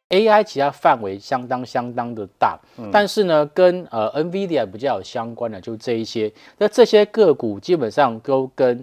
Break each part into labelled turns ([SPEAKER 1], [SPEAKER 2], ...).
[SPEAKER 1] AI 其实它范围相当的大，但是呢，跟NVIDIA 比较有相关的就是这一些，那这些个股基本上都跟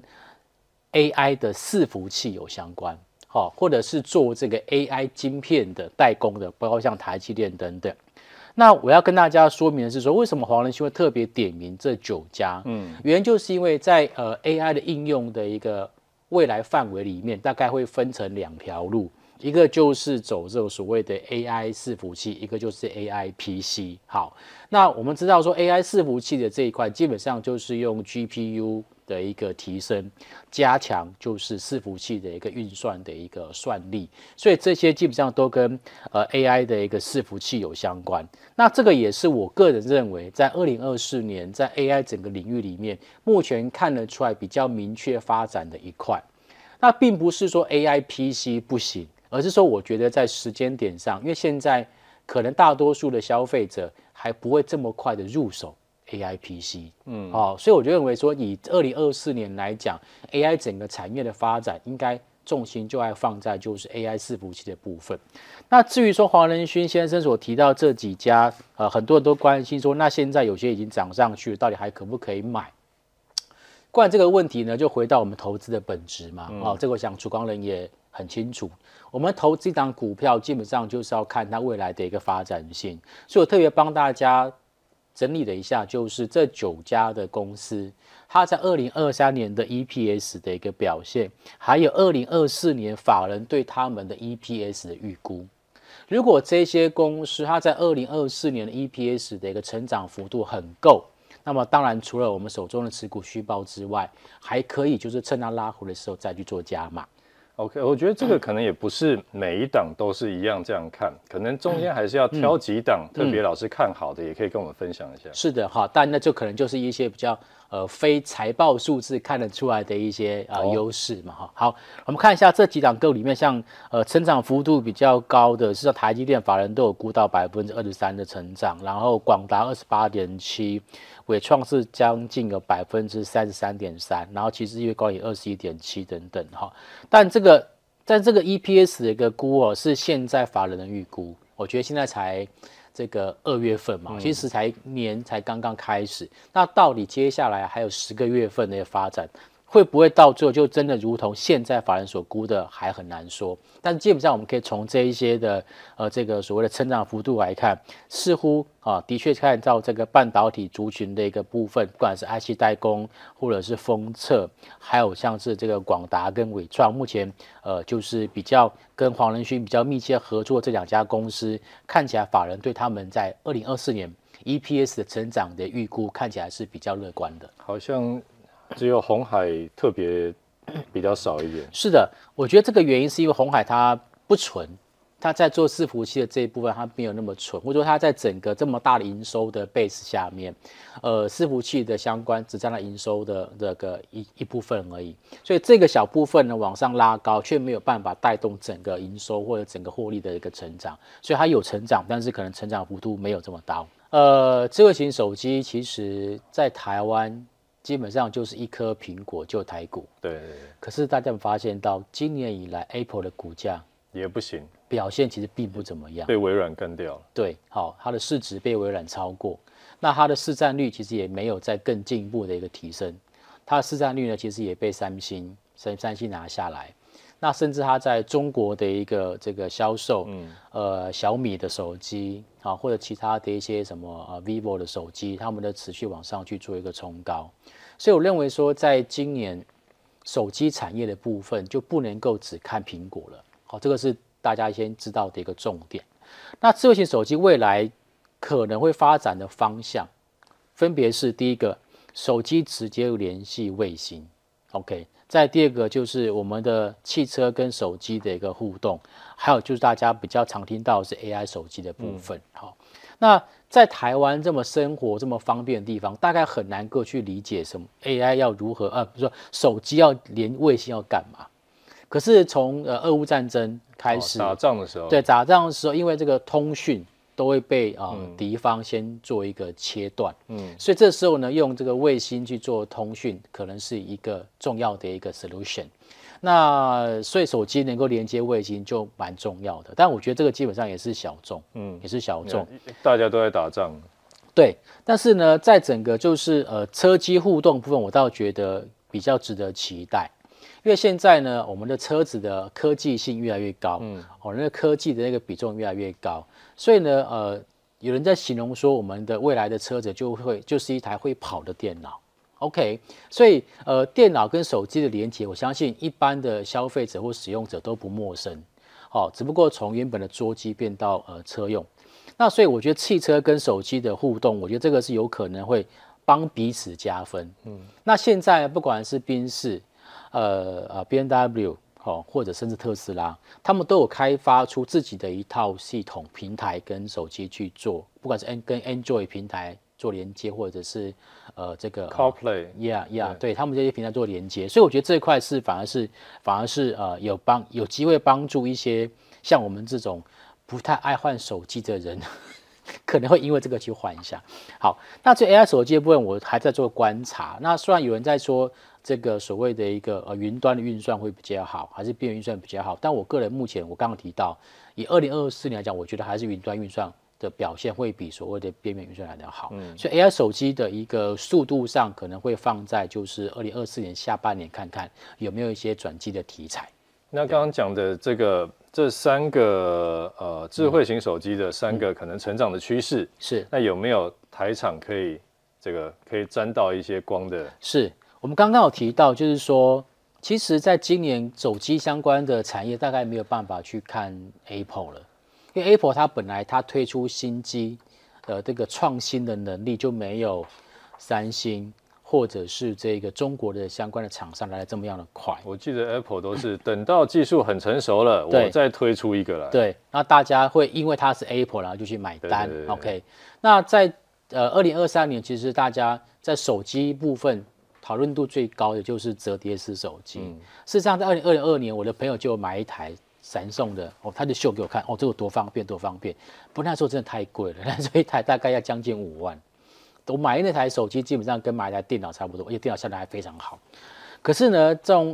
[SPEAKER 1] AI 的伺服器有相关，好，或者是做这个 AI 晶片的代工的，包括像台积电等等。那我要跟大家说明的是说，为什么黄仁勋会特别点名这9家？原因就是因为在AI 的应用的一个未来范围里面，大概会分成2条路。一个就是走这种所谓的 AI 伺服器，一个就是 AI PC。好，那我们知道说 AI 伺服器的这一块，基本上就是用 GPU 的一个提升，加强就是伺服器的一个运算的一个算力，所以这些基本上都跟AI 的一个伺服器有相关。那这个也是我个人认为，在2024年在 AI 整个领域里面，目前看得出来比较明确发展的一块。那并不是说 AI PC 不行。而是说，我觉得在时间点上，因为现在可能大多数的消费者还不会这么快的入手 AI PC，所以我就认为说，以2024年来讲 ，AI 整个产业的发展，应该重心就要放在就是 AI 伺服器的部分。那至于说黄仁勋先生所提到这几家，很多人都关心说，那现在有些已经涨上去了，到底还可不可以买？关于这个问题呢，就回到我们投资的本质嘛，这个我想楚光人也很清楚。我们投资一档股票，基本上就是要看它未来的一个发展性，所以我特别帮大家整理了一下，就是这9家的公司，它在2023年的 EPS 的一个表现，还有2024年法人对他们的 EPS 的预估。如果这些公司它在2024年的 EPS 的一个成长幅度很够，那么当然除了我们手中的持股续报之外，还可以就是趁它拉回的时候再去做加码。
[SPEAKER 2] OK， 我觉得这个可能也不是每一档都是一样这样看，可能中间还是要挑几档特别老师看好的，也可以跟我们分享一下。
[SPEAKER 1] 是的哈，但那就可能就是一些比较非财报数字看得出来的一些优势嘛哈。好，我们看一下这几档个股里面，像成长幅度比较高的，是台积电法人都有估到23%的成长，然后广达28.7%。伟创是将近有33.3%，然后其实因为高也21.7%等等哈，但这个EPS 的一个估是现在法人的预估，我觉得现在才这个2月份嘛，其实年才刚刚开始，那到底接下来还有10个月份的发展，会不会到最后就真的如同现在法人所估的，还很难说。但基本上我们可以从这一些的这个所谓的成长幅度来看，似乎的确看到这个半导体族群的一个部分，不管是 IC 代工或者是封测，还有像是这个广达跟伟创，目前就是比较跟黄仁勋比较密切合作这2家公司，看起来法人对他们在2024年 EPS 的成长的预估看起来是比较乐观的。
[SPEAKER 2] 好像只有鸿海特别比较少一点。
[SPEAKER 1] 是的，我觉得这个原因是因为鸿海它不纯，它在做伺服器的这一部分它没有那么纯，或者说它在整个这么大的营收的 base 下面，伺服器的相关只占了营收的这个一部分而已，所以这个小部分呢往上拉高，却没有办法带动整个营收或者整个获利的一个成长，所以它有成长，但是可能成长幅度没有这么大。智慧型手机其实在台湾基本上就是一颗苹果就台股，
[SPEAKER 2] 对。
[SPEAKER 1] 可是大家有发现到今年以来 Apple 的股价
[SPEAKER 2] 也不行，
[SPEAKER 1] 表现其实并不怎么样，
[SPEAKER 2] 被微软干掉了。
[SPEAKER 1] 对，好，它的市值被微软超过，那它的市占率其实也没有再更进一步的一个提升，它的市占率呢其实也被三星拿下来。那甚至它在中国的一个这个销售，小米的手机啊，或者其他的一些什么vivo 的手机，他们的持续往上去做一个冲高，所以我认为说，在今年手机产业的部分就不能够只看苹果了，好，这个是大家先知道的一个重点。那智慧型手机未来可能会发展的方向，分别是第一个，手机直接联系卫星 ，OK。再第二个就是我们的汽车跟手机的一个互动，还有就是大家比较常听到的是 AI 手机的部分。好，那在台湾这么生活这么方便的地方，大概很难够去理解什么 AI 要如何比如说手机要连卫星要干嘛？可是从俄乌战争开始
[SPEAKER 2] 打仗的时候，
[SPEAKER 1] 对打仗的时候，因为这个通讯都会被敌方先做一个切断，所以这时候呢，用这个卫星去做通讯，可能是一个重要的一个 solution。那所以手机能够连接卫星就蛮重要的，但我觉得这个基本上也是小众，也是小众，
[SPEAKER 2] 大家都在打仗。
[SPEAKER 1] 对，但是呢，在整个就是车机互动部分，我倒觉得比较值得期待。因为现在呢，我们的车子的科技性越来越高，那个科技的那个比重越来越高，所以呢，有人在形容说，我们的未来的车子就是一台会跑的电脑。OK， 所以电脑跟手机的连接，我相信一般的消费者或使用者都不陌生，只不过从原本的桌机变到车用。那所以我觉得汽车跟手机的互动，我觉得这个是有可能会帮彼此加分。那现在不管是宾士、BMW 或者甚至特斯拉，他们都有开发出自己的一套系统平台跟手机去做，不管是跟 Android 平台做连接，或者是这个
[SPEAKER 2] CarPlay，
[SPEAKER 1] 对他们这些平台做连接，所以我觉得这一块是反而是有机会帮助一些像我们这种不太爱换手机的人。可能会因为这个去换一下。好，那这 AI 手机的部分我还在做观察。那虽然有人在说这个所谓的一个云端的运算会比较好，还是边缘运算比较好，但我个人目前我刚刚提到，以2024年来讲，我觉得还是云端运算的表现会比所谓的边缘运算来得好。所以 AI 手机的一个速度上可能会放在就是2024年下半年看看有没有一些转机的题材。
[SPEAKER 2] 那刚刚讲的这3个智慧型手机的3个可能成长的趋势，
[SPEAKER 1] 是
[SPEAKER 2] 那有没有台厂可以沾到一些光的？
[SPEAKER 1] 是我们刚刚有提到，就是说，其实在今年手机相关的产业大概没有办法去看 Apple 了，因为 Apple 它本来它推出新机这个创新的能力就没有三星或者是这个中国的相关的厂商来的这么样的快。
[SPEAKER 2] 我记得 Apple 都是等到技术很成熟了，我再推出一个来。
[SPEAKER 1] 对，那大家会因为它是 Apple 然后就去买单。
[SPEAKER 2] 对
[SPEAKER 1] OK， 那在2023年，其实大家在手机部分讨论度最高的就是折叠式手机。事实上，在2022年，我的朋友就买一台闪送的，他就秀给我看，这个多方便多方便。不过那时候真的太贵了，那时候一台大概要将近5万。我买那台手机基本上跟买一台电脑差不多，而且电脑效能还非常好。可是呢，从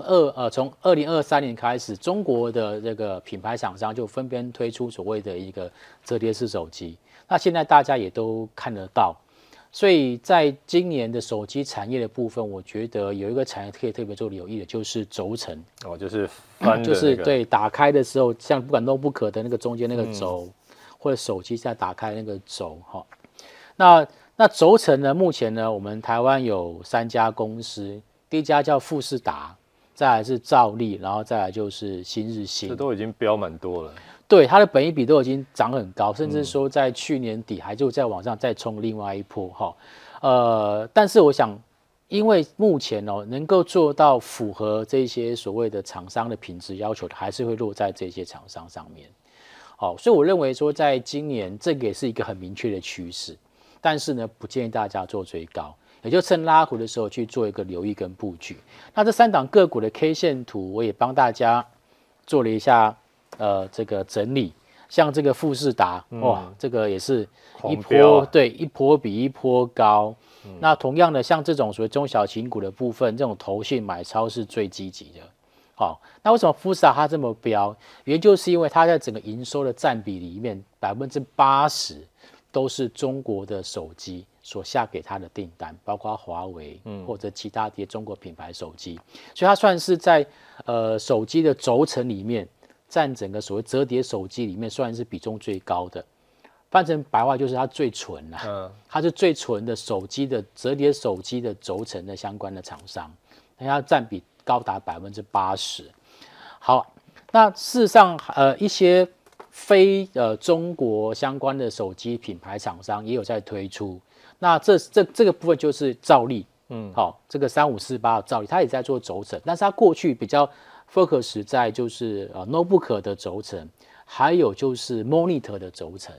[SPEAKER 1] 2023年开始，中国的这个品牌厂商就分别推出所谓的一个折叠式手机。那现在大家也都看得到，所以在今年的手机产业的部分，我觉得有一个产业可以特别做留意的，就是轴承。
[SPEAKER 2] 就是翻的
[SPEAKER 1] 就是对，打开的时候，像不管 notebook 的那个中间那个轴，或者手机在打开那个轴哈。那轴承呢？目前呢，我们台湾有3家公司，第一家叫富士达，再来是兆利，然后再来就是新日新。
[SPEAKER 2] 这都已经标蛮多了。
[SPEAKER 1] 对，它的本益比都已经涨很高，甚至说在去年底还就在往上再冲另外一波哈。但是我想，因为目前能够做到符合这些所谓的厂商的品质要求的，还是会落在这些厂商上面。所以我认为说，在今年这个也是一个很明确的趋势。但是呢，不建议大家做追高，也就趁拉回的时候去做一个留意跟布局。那这3档个股的 K 线图，我也帮大家做了一下这个整理。像这个富士达，哇，这个也是一波对一波比一波高。那同样的，像这种所谓中小型股的部分，这种投信买超是最积极的。那为什么富士达它这么飙？原因就是因为它在整个营收的占比里面80%。都是中国的手机所下给他的订单，包括华为或者其他的中国品牌手机，所以它算是在手机的轴承里面占整个所谓折叠手机里面算是比重最高的。翻成白话就是它最纯啦，它是最纯的手机的折叠手机的轴承的相关的厂商，它占比高达80%。好，那事实上一些非中国相关的手机品牌厂商也有在推出，那这个部分就是兆利，这个3548的兆利，它也在做轴承，但是它过去比较 focus 在就是notebook 的轴承，还有就是 monitor 的轴承，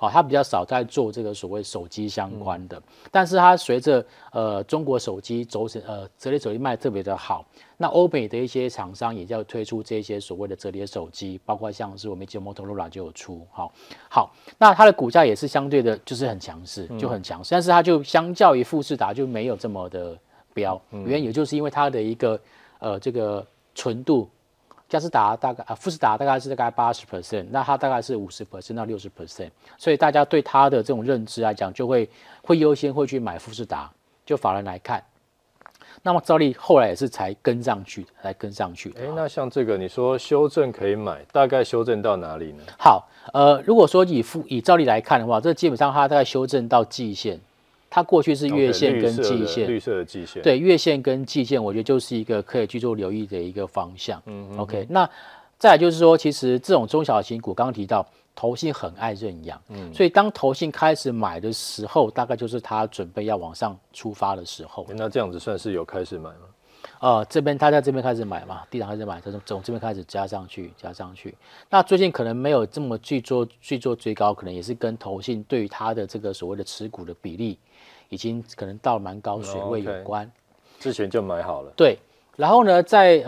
[SPEAKER 1] 它比较少在做这个所谓手机相关的，但是它随着中国手机折叠手机卖特别的好，那欧美的一些厂商也要推出这些所谓的折叠手机，包括像是我们摩托罗拉就有出，好，那它的股价也是相对的，就是很强势，就很强势，但是它就相较于富士达就没有这么的飙，原因也就是因为它的一个这个纯度。嘉士达大概富士达大概是80%，那它大概是50%到60%，所以大家对它的这种认知来讲，就会优先会去买富士达。就法人来看，那么兆利后来也是才跟上去，
[SPEAKER 2] 那像这个你说修正可以买，大概修正到哪里呢？
[SPEAKER 1] 好，如果说以兆利来看的话，这基本上它大概修正到季线。它过去是月线跟季线，
[SPEAKER 2] 绿色的季线，
[SPEAKER 1] 对，月线跟季线，我觉得就是一个可以去做留意的一个方向。OK， 那再来就是说，其实这种中小型股，刚刚提到投信很爱认养，所以当投信开始买的时候，大概就是它准备要往上出发的时候。
[SPEAKER 2] 那这样子算是有开始买吗？
[SPEAKER 1] 他在这边开始买嘛，低档开始买，从这边开始加上去。那最近可能没有这么去做追高，可能也是跟投信对于它的这个所谓的持股的比例。已经可能到了蛮高水位有关，
[SPEAKER 2] 之前就买好了。
[SPEAKER 1] 对，然后呢，在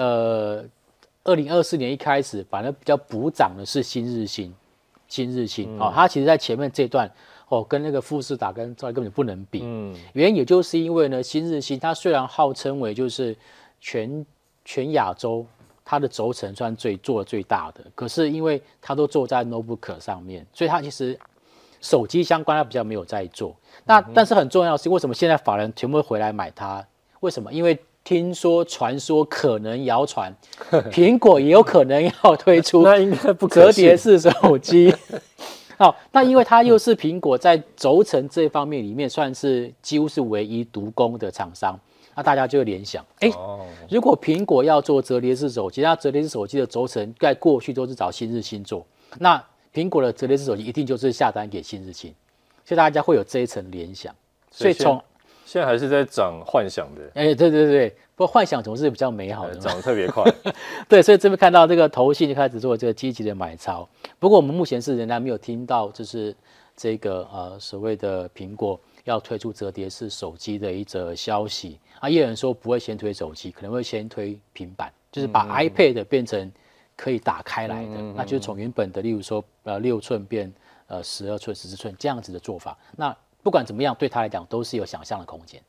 [SPEAKER 1] 2024年一开始，反而比较补涨的是新日新，它其实在前面这段跟那个富士达跟兆利根本不能比，原因也就是因为呢，新日新它虽然号称为就是全亚洲它的轴承算做的最大的，可是因为它都做在 notebook 上面，所以它其实手机相关它比较没有在做。但是很重要的是，为什么现在法人全部回来买它？为什么？因为传说可能谣传，苹果也有可能要推出
[SPEAKER 2] 那应该不
[SPEAKER 1] 折叠式手机。好，那因为它又是苹果在轴承这方面里面算是几乎是唯一独攻的厂商，那大家就会联想，如果苹果要做折叠式手机，那折叠式手机的轴承在过去都是找新日新做，那苹果的折叠式手机一定就是下单给新日新。所以大家会有这一层联想，所以
[SPEAKER 2] 现在还是在涨幻想的，
[SPEAKER 1] 对，不过幻想总是比较美好的，
[SPEAKER 2] 涨得特别快，
[SPEAKER 1] 对，所以这边看到这个投信就开始做这个积极的买超，不过我们目前是仍然没有听到就是这个所谓的苹果要推出折叠式手机的一则消息也有人说不会先推手机，可能会先推平板，就是把 iPad 变成可以打开来的，那就是从原本的例如说6寸变12寸、14寸这样子的做法，那不管怎么样，对他来讲都是有想象的空间。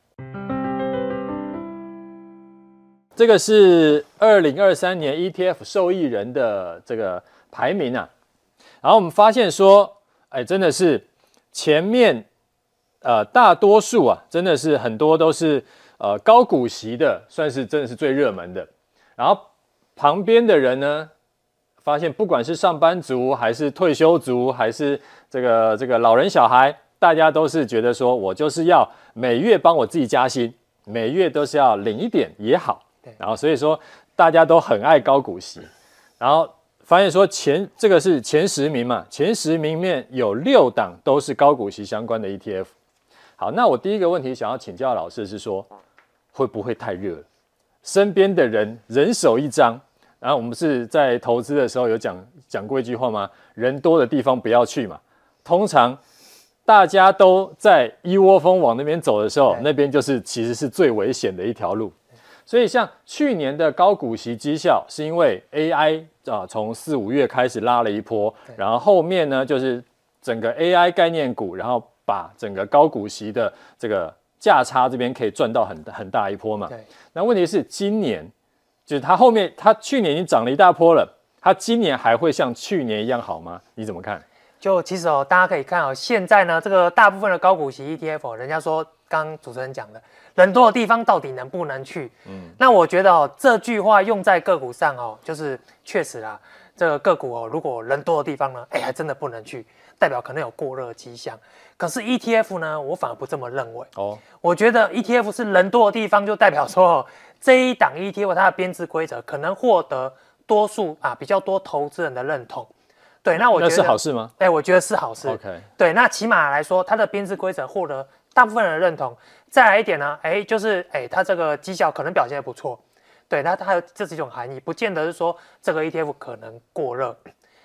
[SPEAKER 2] 这个是2023年 ETF 受益人的这个排名啊，然后我们发现说，真的是前面大多数啊，真的是很多都是高股息的，算是真的是最热门的，然后旁边的人呢。发现不管是上班族还是退休族，还是这个老人小孩，大家都是觉得说我就是要每月帮我自己加薪，每月都是要领一点也好。然后所以说大家都很爱高股息，然后发现说这个是前10名嘛，前10名里面有6档都是高股息相关的 ETF。好，那我第一个问题想要请教老师是说，会不会太热了？身边的人手一张。然后我们是在投资的时候有讲过一句话吗？人多的地方不要去嘛。通常大家都在一窝蜂往那边走的时候，那边其实是最危险的一条路。所以像去年的高股息绩效，是因为 AI 从4、5月开始拉了一波，然后后面呢就是整个 AI 概念股，然后把整个高股息的这个价差这边可以赚到很大一波嘛。那问题是今年。就是它去年已经涨了一大波了，它今年还会像去年一样好吗？你怎么看？
[SPEAKER 3] 就其实大家可以看现在呢，这个大部分的高股息 ETF，人家说刚刚主持人讲的，人多的地方到底能不能去？那我觉得这句话用在个股上就是确实啦，这个个股如果人多的地方呢，还真的不能去，代表可能有过热迹象。可是 ETF 呢，我反而不这么认为。我觉得 ETF 是人多的地方，就代表说这一档 ETF 它的编制规则可能获得多数比较多投资人的认同。对，那我觉得
[SPEAKER 2] 那是好事吗？
[SPEAKER 3] 我觉得是好事。
[SPEAKER 2] OK，
[SPEAKER 3] 对，那起码来说，它的编制规则获得大部分人的认同。再来一点呢，就是它这个绩效可能表现得不错。对，那它有这是一种含义，不见得是说这个 ETF 可能过热。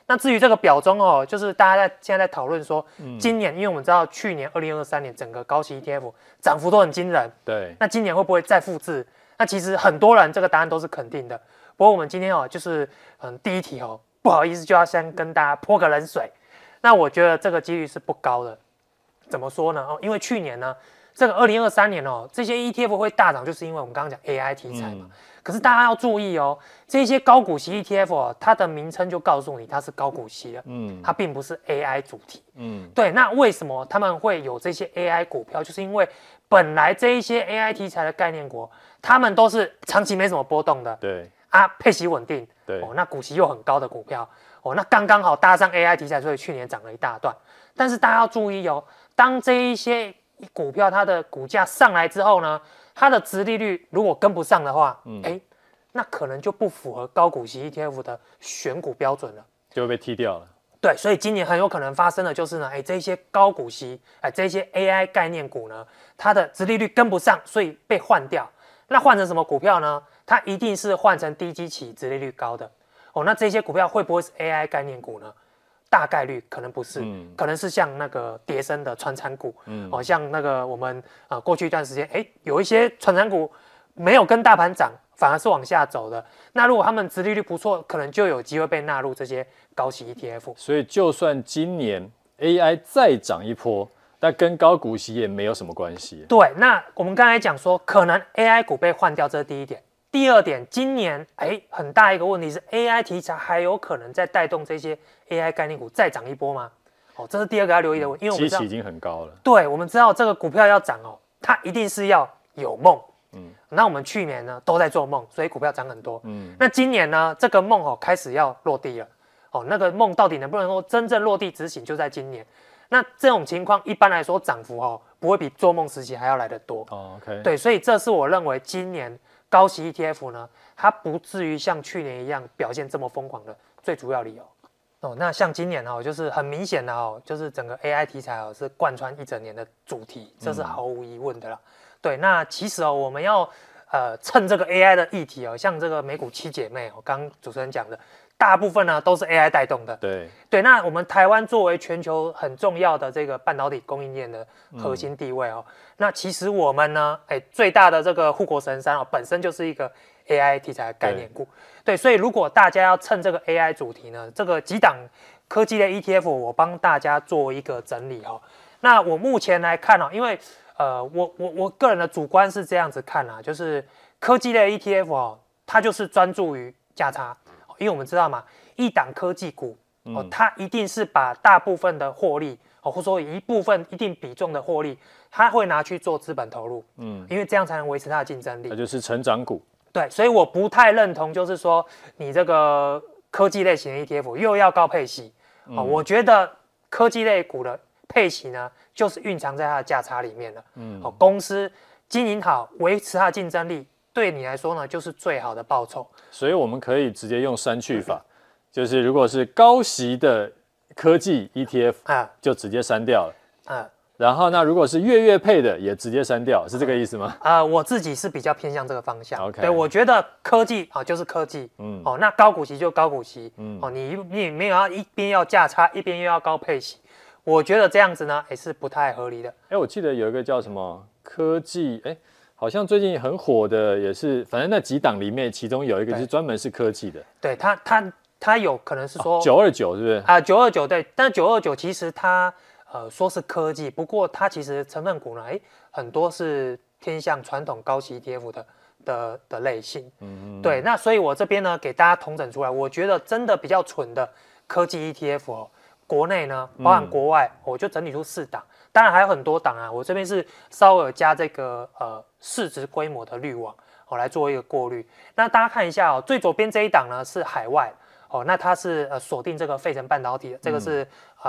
[SPEAKER 3] 那至于这个表中哦，就是大家现在在讨论说，今年因为我们知道去年2023年整个高息 ETF 涨幅都很惊人，
[SPEAKER 2] 对，
[SPEAKER 3] 那今年会不会再复制？那其实很多人这个答案都是肯定的。不过我们今天哦，就是第一题哦，不好意思就要先跟大家泼个冷水。那我觉得这个几率是不高的。怎么说呢？因为去年呢，这个2023年哦，这些 ETF 会大涨，就是因为我们刚刚讲 AI 题材嘛。可是大家要注意哦，这些高股息 ETF 哦，它的名称就告诉你它是高股息的，它并不是 AI 主题。对。那为什么他们会有这些 AI 股票？就是因为本来这一些 AI 题材的概念股，他们都是长期没什么波动的，
[SPEAKER 2] 对
[SPEAKER 3] 啊，配息稳定，
[SPEAKER 2] 对
[SPEAKER 3] 那股息又很高的股票，那刚刚好搭上 AI 题材，所以去年涨了一大段。但是大家要注意哦，当这一些股票它的股价上来之后呢，它的殖利率如果跟不上的话，那可能就不符合高股息 ETF 的选股标准了，
[SPEAKER 2] 就会被踢掉了。
[SPEAKER 3] 对，所以今年很有可能发生的就是呢，这些高股息，这些 AI 概念股呢，它的殖利率跟不上，所以被换掉。那换成什么股票呢？它一定是换成低基期、殖利率高的。那这些股票会不会是 AI 概念股呢？大概率可能不是，可能是像那个跌升的传产股，像那个我们过去一段时间，有一些传产股没有跟大盘涨，反而是往下走的。那如果他们殖利率不错，可能就有机会被纳入这些高息 ETF。
[SPEAKER 2] 所以就算今年 AI 再涨一波，但跟高股息也没有什么关系。
[SPEAKER 3] 对，那我们刚才讲说，可能 AI 股被换掉，这是第一点。第二点，今年很大一个问题是 AI 题材还有可能再带动这些 AI 概念股再涨一波吗？这是第二个要留意的问题，因为我们知道
[SPEAKER 2] 基期已经很高了。
[SPEAKER 3] 对，我们知道这个股票要涨它一定是要有梦。那我们去年呢都在做梦，所以股票涨很多。那今年呢，这个梦开始要落地了。那个梦到底能不能够真正落地执行，就在今年。那这种情况一般来说涨幅不会比做梦时期还要来得多。
[SPEAKER 2] OK。
[SPEAKER 3] 对，所以这是我认为今年高息 ETF 呢，它不至于像去年一样表现这么疯狂的最主要理由。那像今年就是很明显的就是整个 AI 题材是贯穿一整年的主题，这是毫无疑问的啦。对，那其实我们要趁这个 AI 的议题像这个美股七姐妹刚刚主持人讲的，大部分呢都是 AI 带动的。对，那我们台湾作为全球很重要的这个半导体供应链的核心地位那其实我们呢最大的这个护国神山本身就是一个 AI 题材的概念股。对，所以如果大家要趁这个 AI 主题呢，这个几档科技类 ETF 我帮大家做一个整理那我目前来看因为我个人的主观是这样子看就是科技类 ETF 它就是专注于价差，因为我们知道嘛，一档科技股它一定是把大部分的获利或者说一部分一定比重的获利，它会拿去做资本投入，因为这样才能维持它的竞争力。
[SPEAKER 2] 那就是成长股。
[SPEAKER 3] 对，所以我不太认同，就是说你这个科技类型的 ETF 又要高配息我觉得科技类股的配息呢，就是蕴藏在它的价差里面了。公司经营好，维持它的竞争力，对你来说呢，就是最好的报酬。
[SPEAKER 2] 所以我们可以直接用删去法，就是如果是高息的科技 ETF 就直接删掉了。然后那如果是月配的也直接删掉，是这个意思吗？
[SPEAKER 3] 我自己是比较偏向这个方向。
[SPEAKER 2] OK。
[SPEAKER 3] 对，我觉得科技就是科技，那高股息就高股息，你没有要一边要价差，一边又要高配息，我觉得这样子呢也是不太合理的。
[SPEAKER 2] 我记得有一个叫什么科技，好像最近很火的也是，反正那几档里面，其中有一个是专门是科技的。
[SPEAKER 3] 对，它有可能是说
[SPEAKER 2] 929是不是
[SPEAKER 3] ？929对，但929其实它说是科技，不过它其实成分股呢，很多是偏向传统高息 ETF 的类型。对，那所以我这边呢给大家统整出来，我觉得真的比较纯的科技 ETF国内呢，包含国外，我就整理出4档，当然还有很多档我这边是稍微有加这个市值规模的滤网来做一个过滤。那大家看一下最左边这一档呢是海外那它是锁定这个费城半导体的，这个是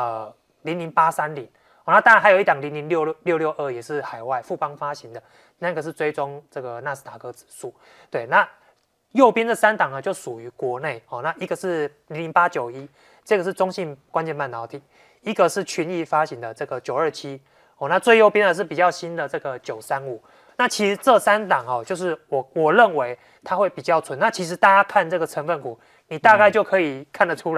[SPEAKER 3] 00830。那当然还有一档00662也是海外富邦发行的，那个是追踪这个纳斯达克指数。对，那右边这3档呢就属于国内那一个是00891，这个是中信关键半导体，一个是群益发行的这个927那最右边的是比较新的这个935。那其实这3档就是我认为它会比较纯。那其实大家看这个成分股，你大概就可以看得出来，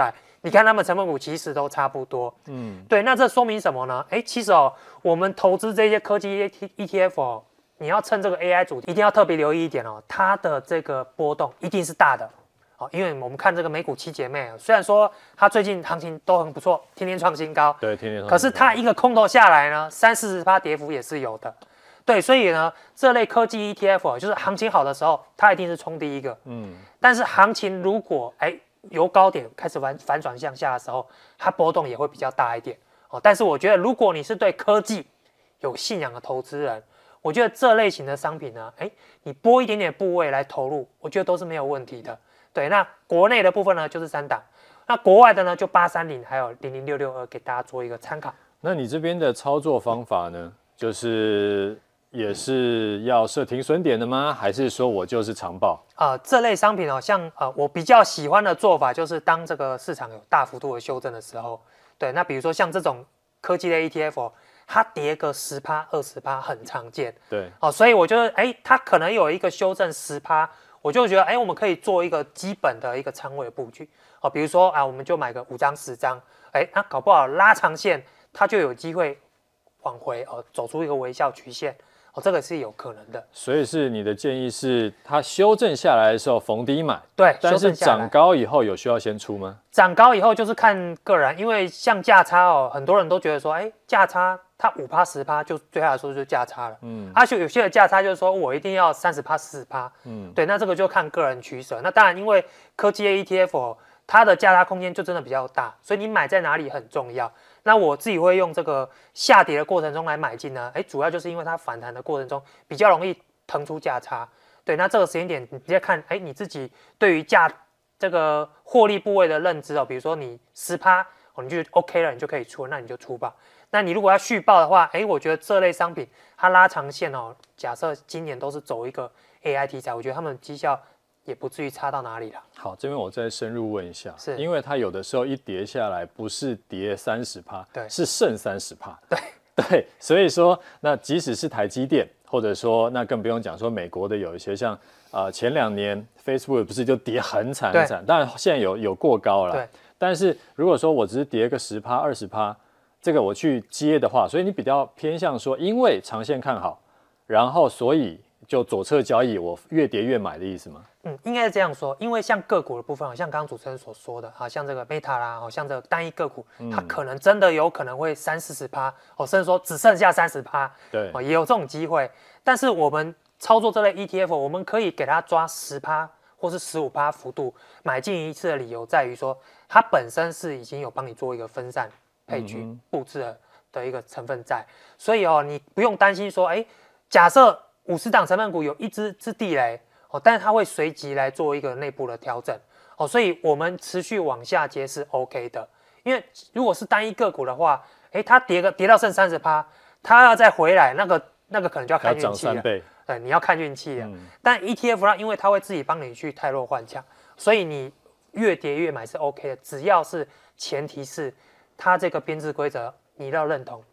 [SPEAKER 3] 你看他们成分股其实都差不多。对，那这说明什么呢？其实我们投资这些科技 ETF 你要趁这个 AI 主题，一定要特别留意一点它的这个波动一定是大的。因为我们看这个美股7姐妹，虽然说它最近行情都很不错，天天创新高，
[SPEAKER 2] 对，天天创新高，
[SPEAKER 3] 可是它一个空头下来呢，30%跌幅也是有的。对，所以呢，这类科技 ETF 就是行情好的时候，它一定是冲第一个。但是行情如果由高点开始反转向下的时候，它波动也会比较大一点。但是我觉得，如果你是对科技有信仰的投资人，我觉得这类型的商品呢，你拨一点点部位来投入，我觉得都是没有问题的。对，那国内的部分呢就是3档，那国外的呢就830还有00662给大家做一个参考。
[SPEAKER 2] 那你这边的操作方法呢，就是也是要设停损点的吗？还是说我就是长抱？
[SPEAKER 3] 这类商品像我比较喜欢的做法就是当这个市场有大幅度的修正的时候，对，那比如说像这种科技类 ETF，它跌个10%、20%很常见。
[SPEAKER 2] 对，
[SPEAKER 3] 所以我觉得它可能有一个修正10%，我就觉得我们可以做一个基本的一个仓位的布局。比如说我们就买个5张10张，那搞不好拉长线它就有机会往回走出一个微笑曲线。这个是有可能的，
[SPEAKER 2] 所以是你的建议是，它修正下来的时候逢低买，
[SPEAKER 3] 对，
[SPEAKER 2] 但是涨高以后有需要先出吗？
[SPEAKER 3] 涨高以后就是看个人，因为像价差很多人都觉得说，价差它5%、10%就对他来说就是价差了，有些的价差就是说我一定要30%、40%，对，那这个就看个人取舍。那当然，因为科技 ETF 它的价差空间就真的比较大，所以你买在哪里很重要。那我自己会用这个下跌的过程中来买进呢，主要就是因为它反弹的过程中比较容易腾出价差。对，那这个时间点你直接看，你自己对于这个获利部位的认知比如说你10%，你就 OK 了，你就可以出，那你就出吧。那你如果要续报的话，我觉得这类商品它拉长线假设今年都是走一个 AI 题材，我觉得他们绩效也不至于差到哪里了。
[SPEAKER 2] 好，这边我再深入问一下，
[SPEAKER 3] 是
[SPEAKER 2] 因为它有的时候一跌下来，不是跌30%，
[SPEAKER 3] 对，
[SPEAKER 2] 是剩30%，
[SPEAKER 3] 对
[SPEAKER 2] 对，所以说那即使是台积电，或者说那更不用讲说美国的有一些像前2年 Facebook 不是就跌很惨很惨，当然现在有过高了，
[SPEAKER 3] 对，
[SPEAKER 2] 但是如果说我只是跌个10%、20%，这个我去接的话，所以你比较偏向说，因为长线看好，然后所以就左侧交易，我越跌越买的意思吗？
[SPEAKER 3] 应该是这样说，因为像个股的部分，像刚刚主持人所说的，像这个 Meta 啦，像这个单一个股，它可能真的有可能会30%-40%，甚至说只剩下30%，
[SPEAKER 2] 对，
[SPEAKER 3] 也有这种机会。但是我们操作这类 ETF，我们可以给它抓10%或是15%幅度买进一次的理由在于说，它本身是已经有帮你做一个分散配局布置的一个成分在，所以你不用担心说，假设50档成分股有一只是地雷。但是它会随即来做一个内部的调整，所以我们持续往下接是 OK 的。因为如果是单一个股的话，它跌到剩30%，它要再回来，那个可能就要看运气了。对，你要看运气了。但 ETF 呢，因为它会自己帮你去汰弱换强，所以你越跌越买是 OK 的，只要是前提是它这个编制规则你要认同，